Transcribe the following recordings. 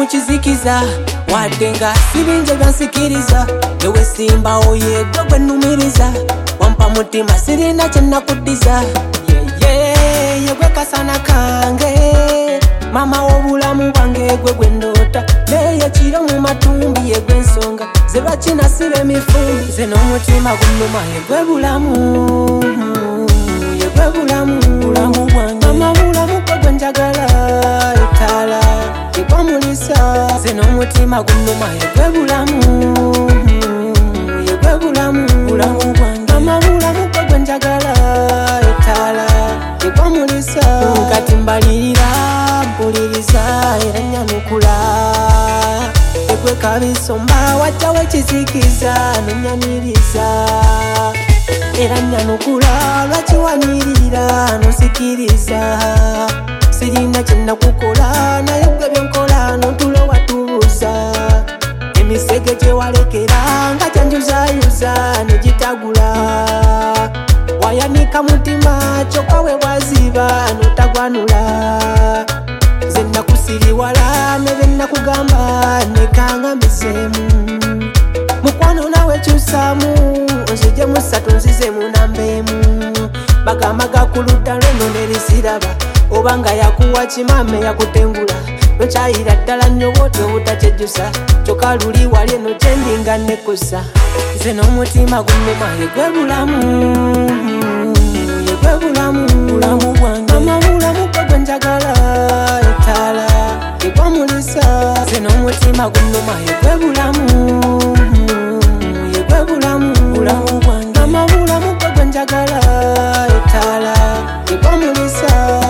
kizikiza wadenga sirinje byansikiriza yewe simba oye gwe numiriza wampa mutima sirina kyenakudiza yegwe kasana kange mama wobulamu bwange gwe ndota leye kiro mu matumbi yegwe ensonga zeba kinasiba emifumbi ze n'omutima gunnuma yegwe bulamu bulamu bwange mama bulamu gwe njagala etala ekwamulisa ze n'omutima gunnuma yegwe bulamu bulamu bwange mama bulamu gwe njagala etala ekwamulisa kati mbalirira mpuliriza era nyanukula egwe kabisomba wajjawo ekizikiza nonyaniriza era nyanukula lwaki wanirira nosikiriza sirina kyenakukola naye gwe byenkola notulo watubuza emisege gyewalekera nga kyanjuzayuza negitagula wayanika mutima kyokka we bwaziba notagwanula ze nakusiriwala ne bye nakugamba nekangambizemu mukwano nawe kyusaamu nzije musatu nzizemu nambemu bagamba gakuludda lweno nerisiraba obanga yakuwa kimame yakutengula nokyayira ddala nnyo bwoti obutakyejjusa kyokka luli wali eno kyendinga nekusa nze n'omutima gunnuma yegwe bulamu bwange mama bulamu gwe njagala etala ekwamulisa nze n'omutima gunnuma yegwe bulamu bwange mama bulamu gwe njagala etala ekwamulisa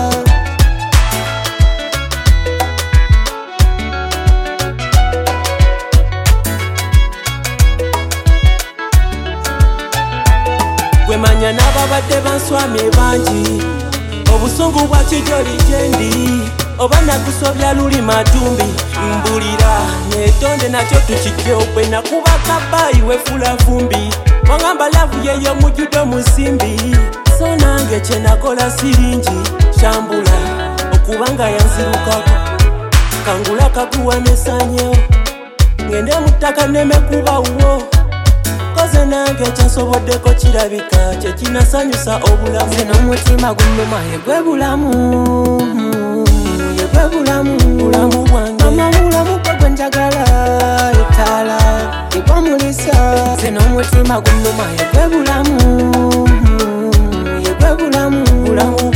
gwemanya n'ababadde banswamye bangi obusungu bwa kijoli gyendi oba nakusobya luli matumbi mbulira netonde nakyo tukijje okwe nakuba kabayi wefula vumbi wangamba lavu yeyo mujudo musimbi so nange kyenakola siringi shambula okubanga yanzirukako kangula kaguwa nesanyewo ngende mutaka nemekubawo koze nange kyasoboddeko kirabika kyekinasanyusa obulamu ze n'omutima gunnuma yegwe bulamu bwange mama bulamu gwe njagala etala ekwamulisa ze n'omutima gunnuma yegwe bulamu